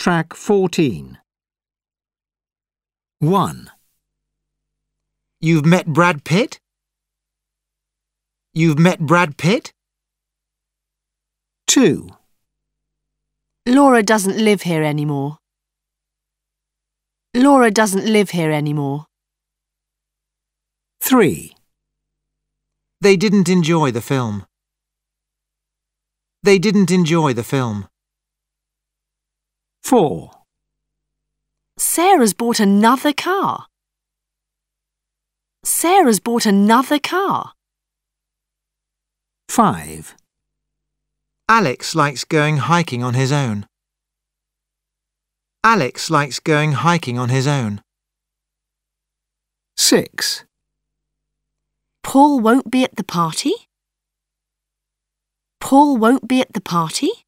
Track 14. 1, You've met Brad Pitt? You've met Brad Pitt? 2, Laura doesn't live here anymore. Laura doesn't live here anymore. 3, They didn't enjoy the film. They didn't enjoy the film. 4, Sarah's bought another car. Sarah's bought another car. 5, Alex likes going hiking on his own. Alex likes going hiking on his own. 6, Paul won't be at the party. Paul won't be at the party.